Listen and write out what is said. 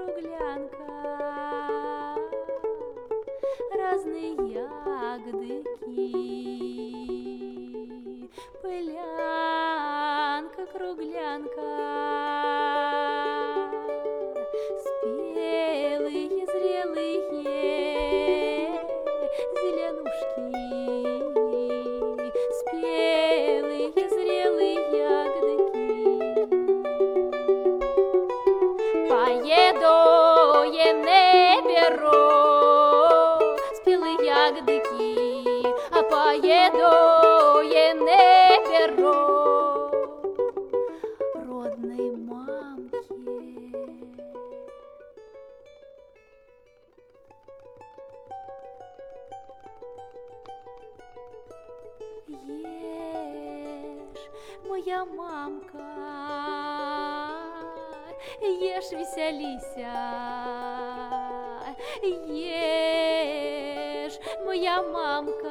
круглянка, разные ягодки, пылянка, круглянка, спелые, зрелые зеленушки, спелые, зрелые ягодки. Поеду я не беру спелые ягодки, а поеду я не беру родной мамке. Ешь, моя мамка, ешь, веселися, ешь, моя мамка,